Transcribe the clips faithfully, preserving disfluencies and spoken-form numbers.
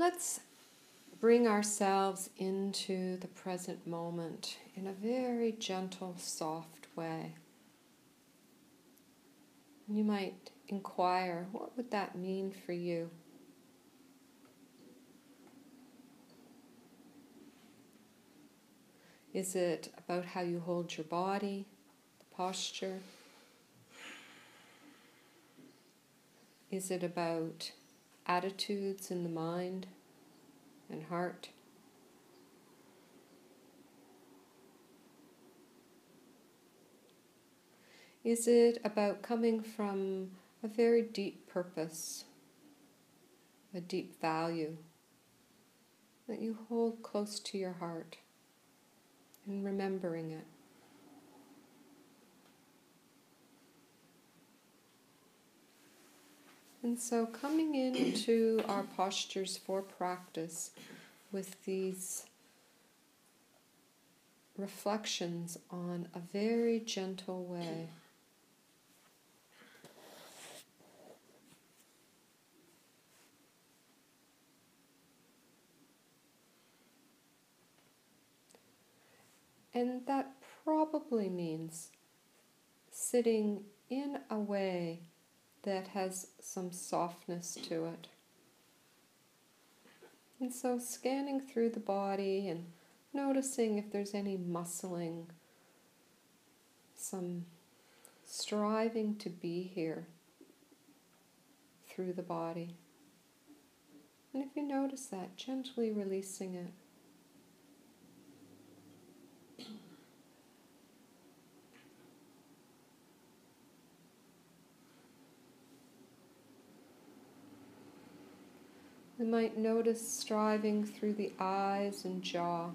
Let's bring ourselves into the present moment in a very gentle, soft way. And you might inquire, what would that mean for you? Is it about how you hold your body, the posture? Is it about attitudes in the mind and heart? Is it about coming from a very deep purpose, a deep value that you hold close to your heart and remembering it? And so coming into our postures for practice with these reflections on a very gentle way. And that probably means sitting in a way that has some softness to it. And so scanning through the body and noticing if there's any muscling, some striving to be here through the body. And if you notice that, gently releasing it. We might notice striving through the eyes and jaw.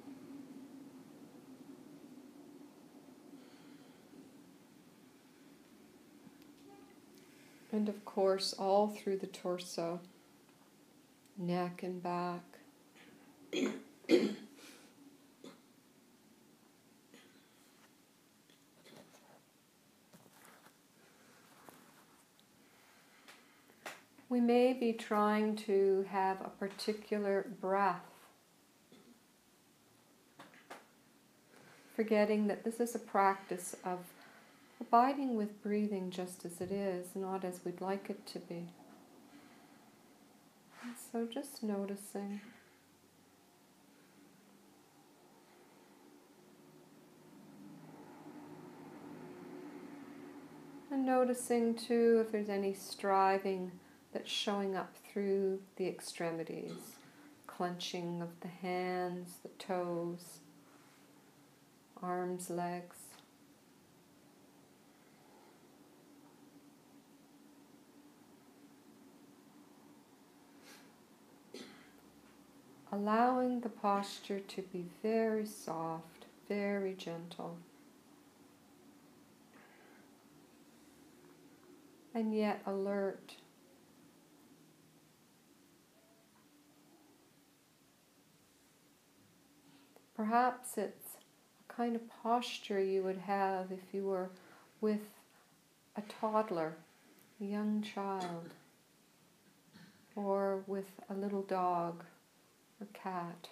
And of course, all through the torso, neck and back. We may be trying to have a particular breath, forgetting that this is a practice of abiding with breathing just as it is, not as we'd like it to be. And so just noticing. And noticing too if there's any striving that's showing up through the extremities, clenching of the hands, the toes, arms, legs. Allowing the posture to be very soft, very gentle, and yet alert. Perhaps it's a kind of posture you would have if you were with a toddler, a young child, or with a little dog or cat.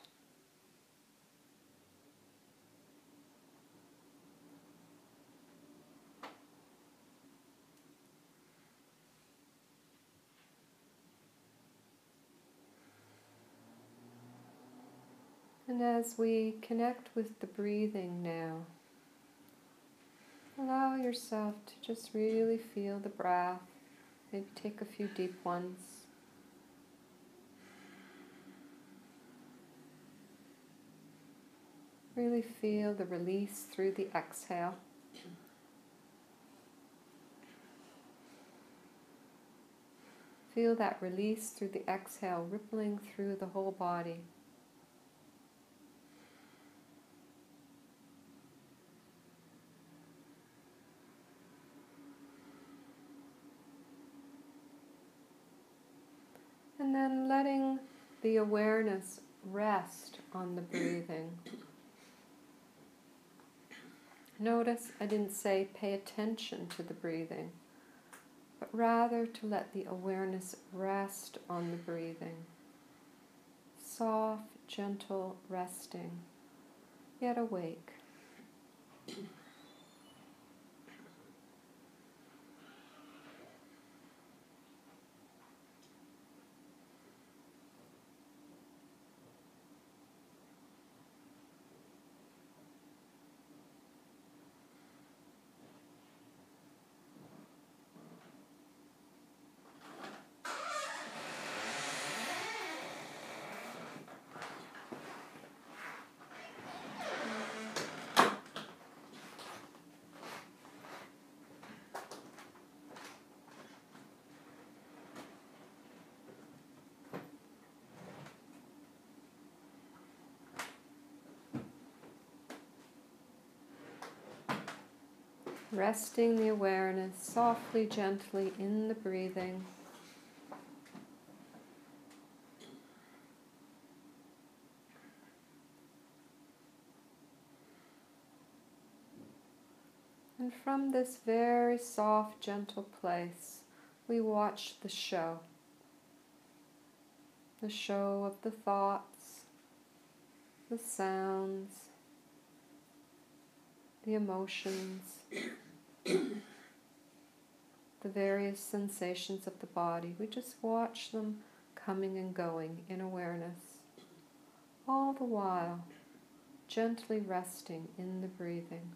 And as we connect with the breathing now, allow yourself to just really feel the breath. Maybe take a few deep ones. Really feel the release through the exhale. Feel that release through the exhale rippling through the whole body. And then letting the awareness rest on the breathing. Notice I didn't say pay attention to the breathing, but rather to let the awareness rest on the breathing. soft, gentle resting, yet awake. Resting the awareness softly, gently in the breathing. And from this very soft, gentle place, we watch the show. The show of the thoughts, the sounds, the emotions, the various sensations of the body. We just watch them coming and going in awareness, all the while gently resting in the breathing.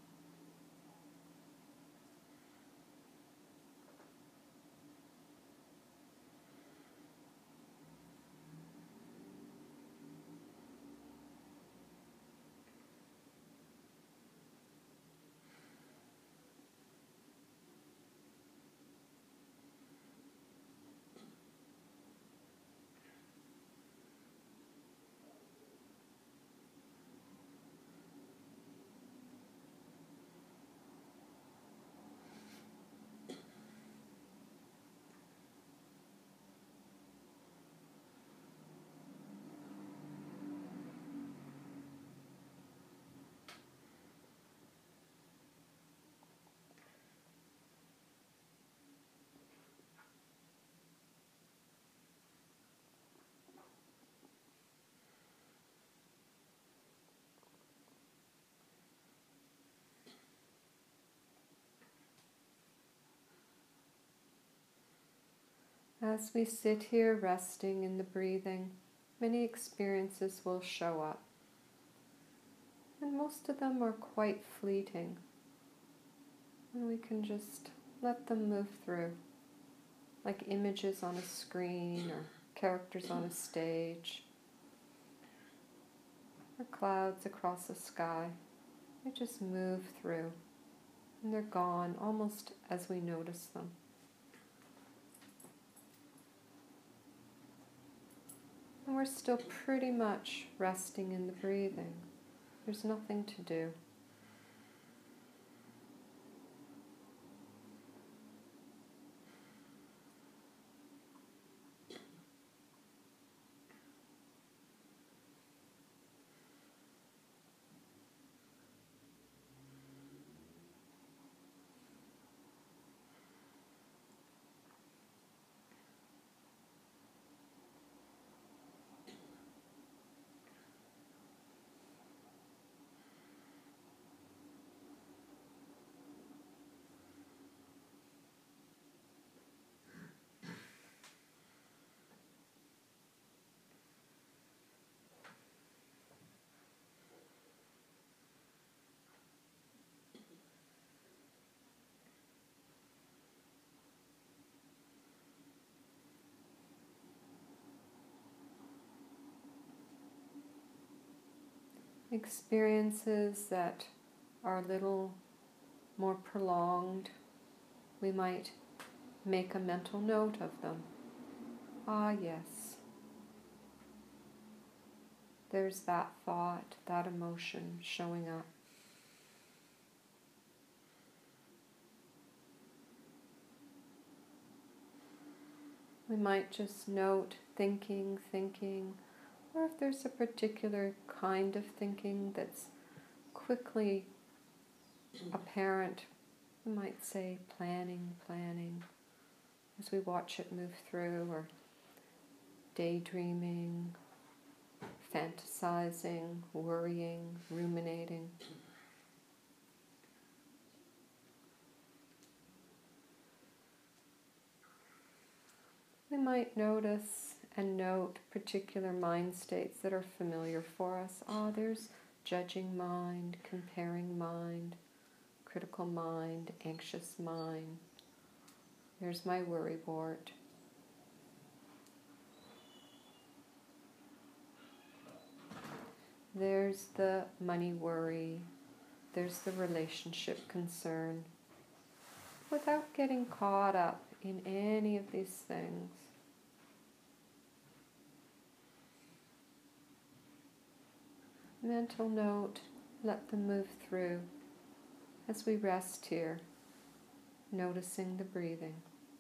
As we sit here resting in the breathing, many experiences will show up. And most of them are quite fleeting. And we can just let them move through, like images on a screen or characters on a stage, or clouds across the sky. They just move through, and they're gone almost as we notice them. And we're still pretty much resting in the breathing. There's nothing to do. Experiences that are a little more prolonged, we might make a mental note of them. Ah, yes. There's that thought, that emotion showing up. We might just note thinking, thinking, or if there's a particular kind of thinking that's quickly apparent, we might say planning, planning, as we watch it move through, or daydreaming, fantasizing, worrying, ruminating. We might notice and note particular mind states that are familiar for us. Ah, there's judging mind, comparing mind, critical mind, anxious mind. There's my worrywart. There's the money worry. There's the relationship concern. Without getting caught up in any of these things, mental note, let them move through as we rest here, noticing the breathing.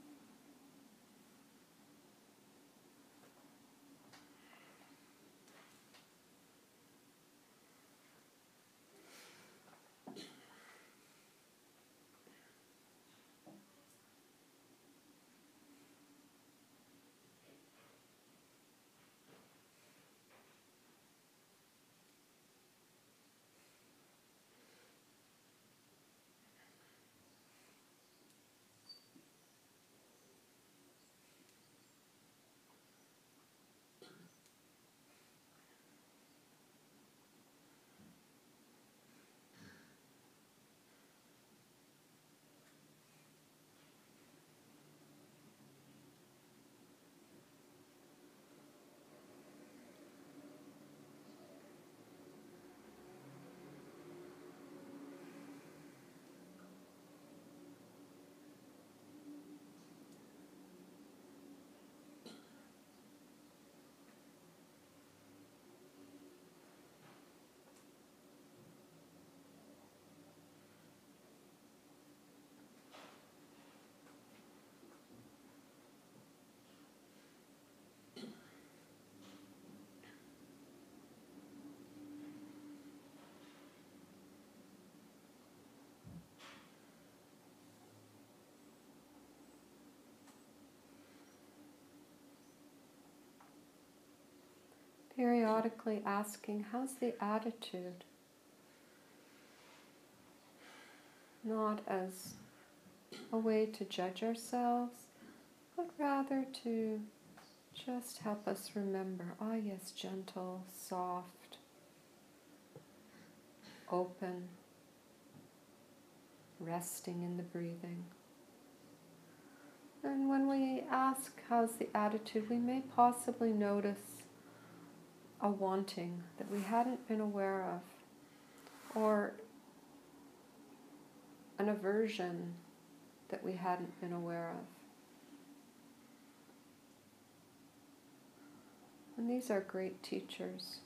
Periodically asking, how's the attitude? Not as a way to judge ourselves, but rather to just help us remember, ah yes, gentle, soft, open, resting in the breathing. And when we ask, how's the attitude, we may possibly notice a wanting that we hadn't been aware of, or an aversion that we hadn't been aware of. And these are great teachers.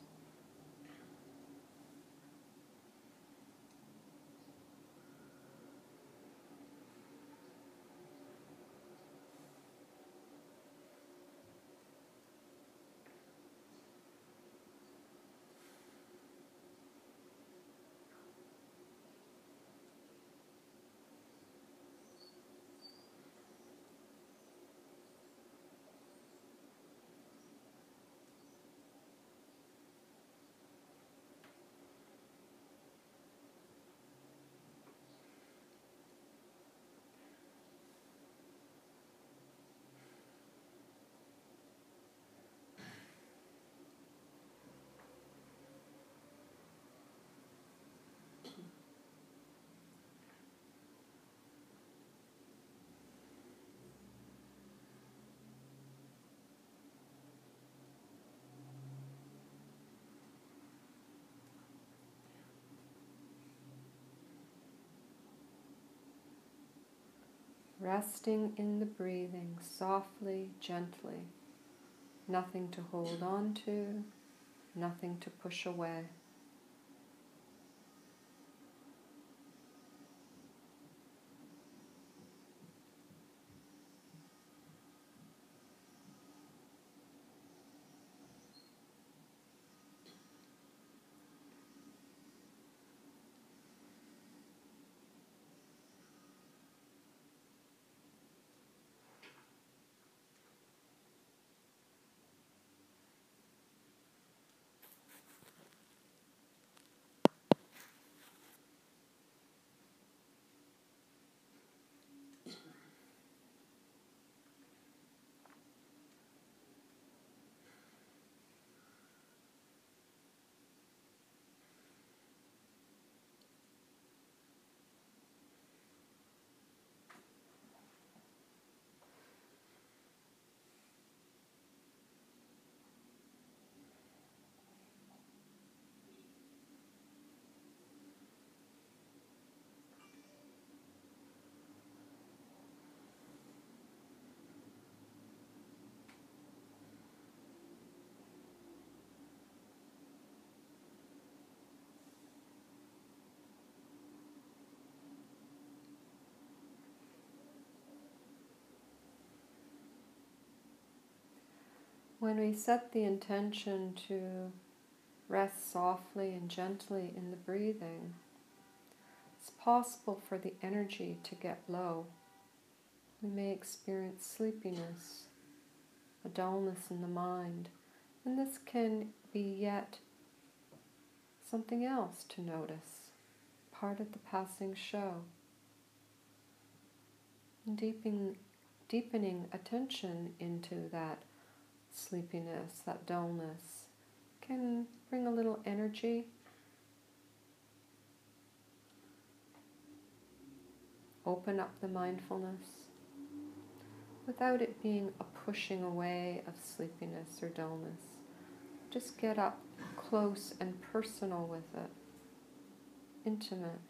Resting in the breathing, softly, gently. Nothing to hold on to, nothing to push away. when we set the intention to rest softly and gently in the breathing, it's possible for the energy to get low. We may experience sleepiness, a dullness in the mind, and this can be yet something else to notice, part of the passing show. And deepening, deepening attention into that sleepiness, that dullness, can bring a little energy, open up the mindfulness, without it being a pushing away of sleepiness or dullness. Just get up close and personal with it, intimate.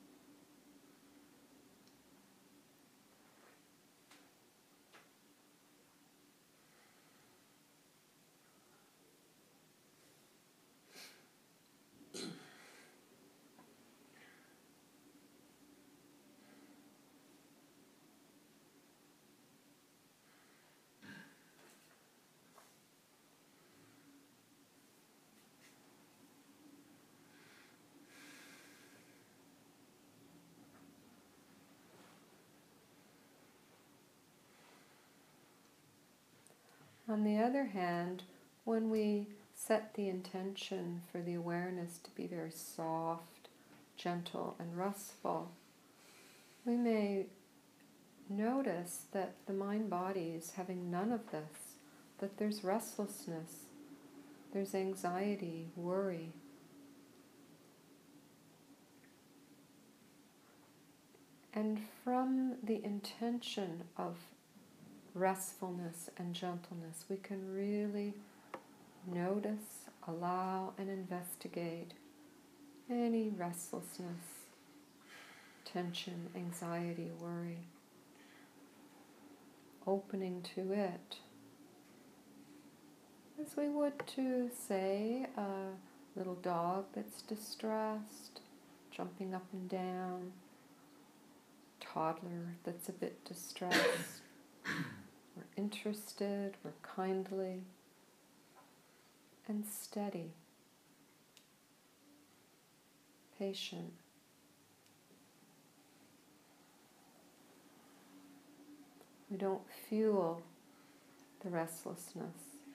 On the other hand, when we set the intention for the awareness to be very soft, gentle, and restful, we may notice that the mind-body is having none of this, that there's restlessness, there's anxiety, worry. And from the intention of restfulness and gentleness, we can really notice, allow, and investigate any restlessness, tension, anxiety, worry, opening to it, as we would to, say, a little dog that's distressed, jumping up and down, toddler that's a bit distressed. We're interested, we're kindly and steady, patient. We don't fuel the restlessness.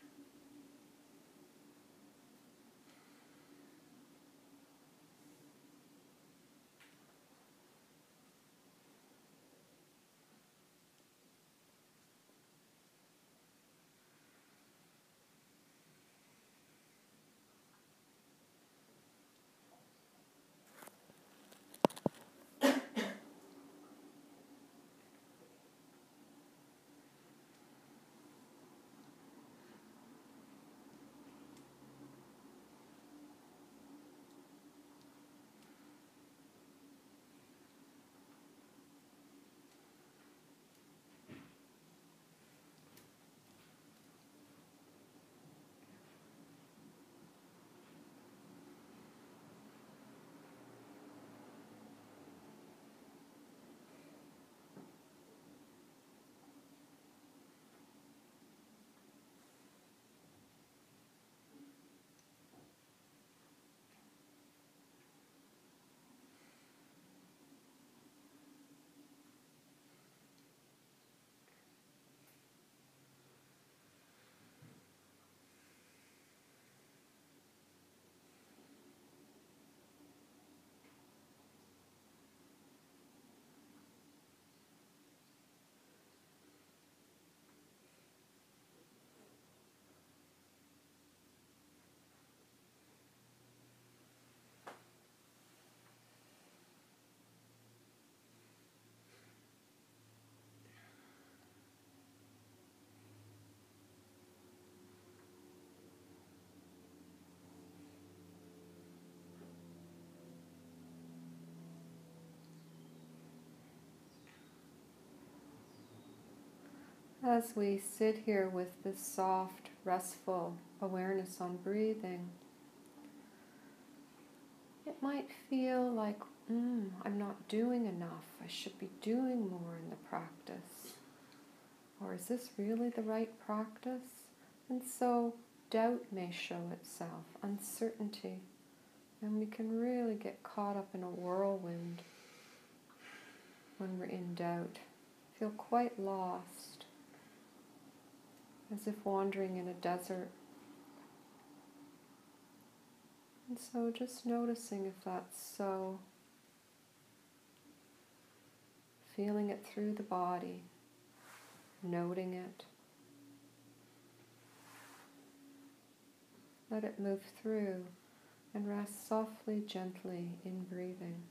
As we sit here with this soft, restful awareness on breathing, it might feel like, mm, I'm not doing enough. I should be doing more in the practice. Or is this really the right practice? And so doubt may show itself, uncertainty, and we can really get caught up in a whirlwind when we're in doubt, feel quite lost, as if wandering in a desert. And so just noticing if that's so, feeling it through the body, noting it. Let it move through and rest softly, gently in breathing.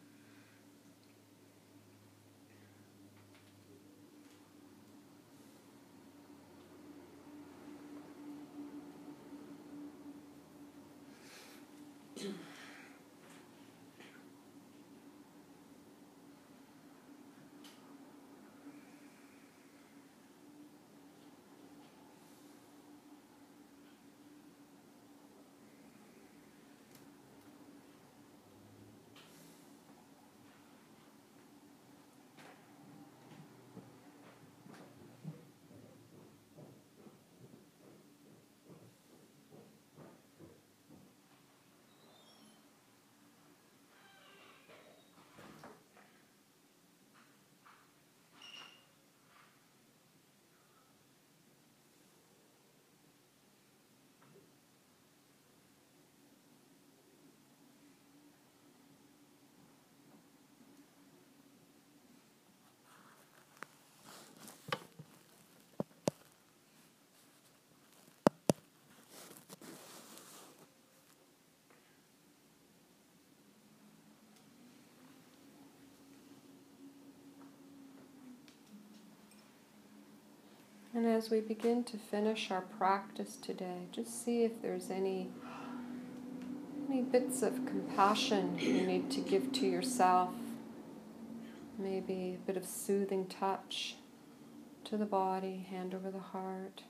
And as we begin to finish our practice today, just see if there's any, any bits of compassion you need to give to yourself. Maybe a bit of soothing touch to the body, hand over the heart.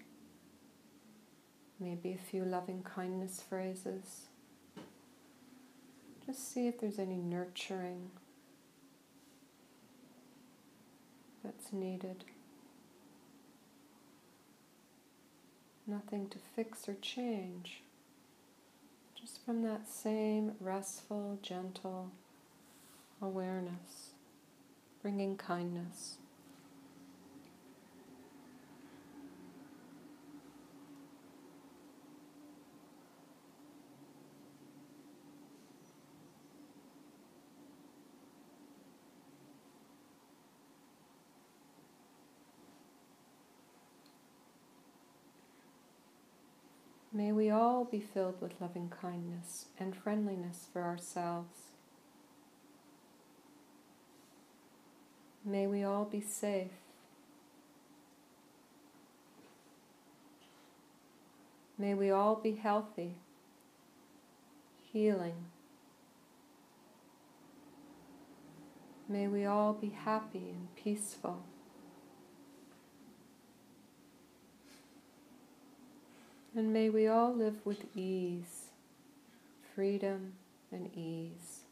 Maybe a few loving kindness phrases. Just see if there's any nurturing that's needed. Nothing to fix or change. Just from that same restful, gentle awareness, bringing kindness. May we all be filled with loving kindness and friendliness for ourselves. May we all be safe. May we all be healthy, healing. May we all be happy and peaceful. And may we all live with ease, freedom and ease.